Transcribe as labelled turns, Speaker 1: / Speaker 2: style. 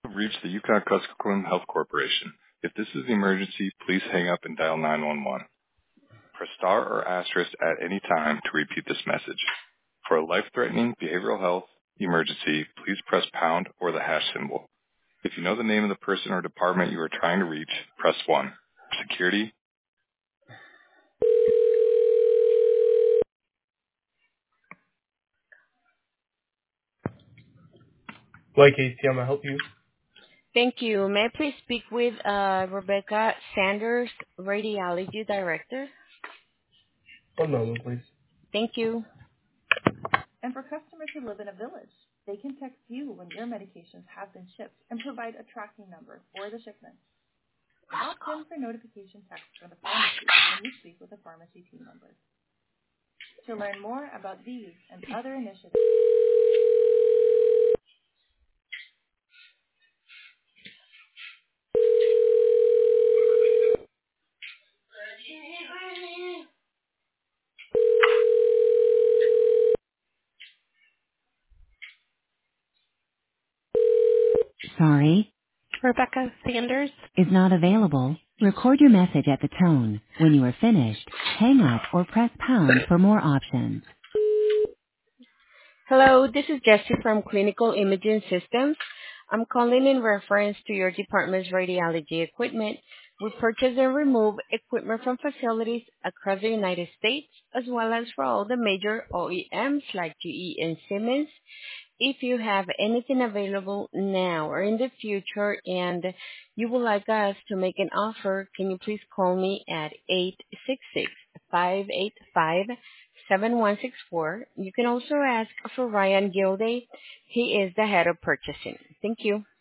Speaker 1: Reach the Yukon-Kuskokwim Health Corporation. If this is an emergency, please hang up and dial 911. Press star or asterisk at any time to repeat this message. For a life-threatening behavioral health emergency, please press pound or the hash symbol. If you know the name of the person or department you are trying to reach, press 1. For security,
Speaker 2: Like ATM, I help you.
Speaker 3: Thank you. May I please speak with Rebecca Sanders, Radiology Director?
Speaker 2: One moment, please.
Speaker 3: Thank you.
Speaker 4: And for customers who live in a village, they can text you when your medications have been shipped and provide a tracking number for the shipment. Opt in for notification text from the pharmacy when you speak with a pharmacy team member. To learn more about these and other initiatives,
Speaker 5: Sorry,
Speaker 3: Rebecca Sanders.
Speaker 5: is not available. Record your message at the tone. When you are finished, hang up or press pound for more options.
Speaker 3: Hello, this is Jessie from Clinical Imaging Systems. I'm calling in reference to your department's radiology equipment. We purchase and remove equipment from facilities across the United States, as well as for all the major OEMs like GE and Siemens. If you have anything available now or in the future and you would like us to make an offer, can you please call me at 866-585-7164. You can also ask for Ryan Gilday. He is the head of purchasing. Thank you.